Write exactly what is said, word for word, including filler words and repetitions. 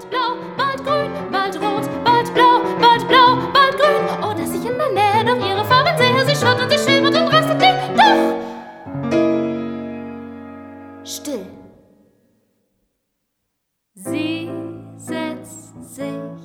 bald blau, bald grün, bald rot, bald blau, bald blau, bald grün. Oh, dass ich in der Nähe doch ihre Farben sehe, sie schaut und sie schimmert und rastet die, doch still. Sie setzt sich